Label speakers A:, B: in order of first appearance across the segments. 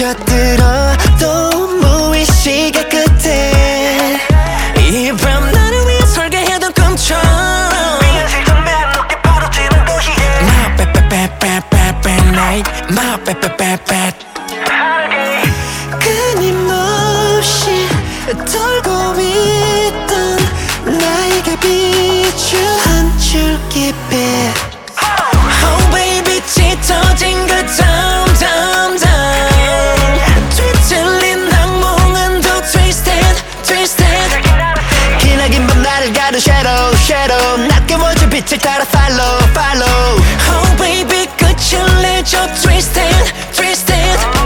A: 젖들어 또 무의식의 끝에 이 밤 나를 위해 설계해둔 꿈처럼 미안해 정말 높게 벌어지는 도시에 My bad bad bad bad bad bad night My bad bad bad bad 끊임없이 돌고 있던 나에게 비춘 한 줄기 빛 Oh baby 짙어진 그 damn 뒤틀린 악몽은 더 twisted twisted 기나긴 밤 나를 가둔 shadow shadow 낯가워진 빛을 따라 follow follow Oh baby 끝을 내줘 twisted twisted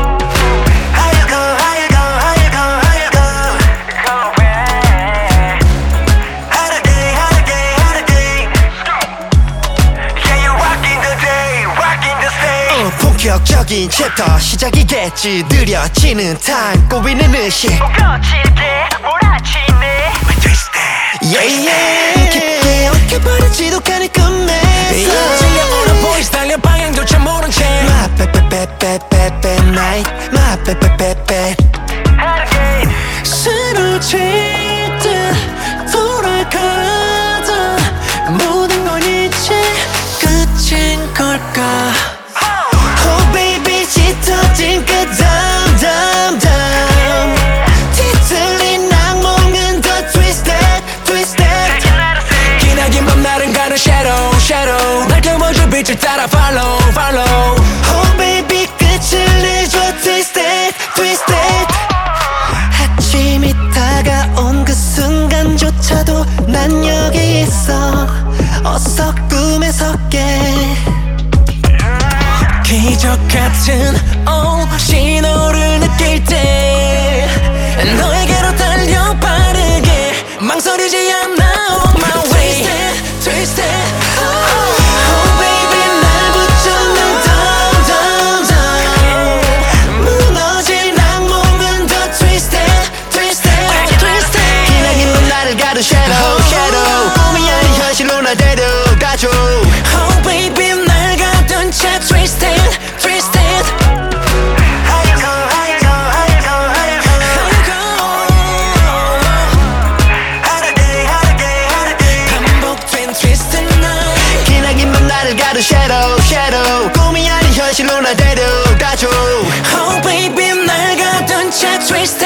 A: 본격적인 챕터 시작이겠지 느려지는 타임 꼬이는 의식 거칠게 몰아치네 yeah yeah 깊게 엉켜버린 지독한 꿈에서 질려오는 보이스 달려 방향조차 모른 채 My bad bad bad bad bad bad night My bad bad bad bad 쓰러질 듯 돌아가다 모든 건 이제 끝인 걸까 짙어진 그 damn 뒤틀린 악몽은 더 twisted twisted 기나긴 밤 나를 가는 shadow shadow 날 깨워줄 빛을 따라 follow follow Oh baby 끝을 내줘 twisted twisted 아침이 다가온 그 순간조차도 난 여기 있어 어서 꿈에서 깨 기적 같은 신호를 느낄 때 너에게로 달려 빠르게 망설이지 않아 on my way Twisted, twisted Oh baby 날 붙잡는 down 무너진 악몽은 더 twisted, twisted, twisted 기나긴 넌 나를 가둔 shadow, shadow 꿈이 아닌 현실로 날 데려가줘 Oh baby 날 가둔 채 twisted shadow shadow 꿈이 아닌 현실로 날 데려가줘 Oh baby 날 가둔 채 twisted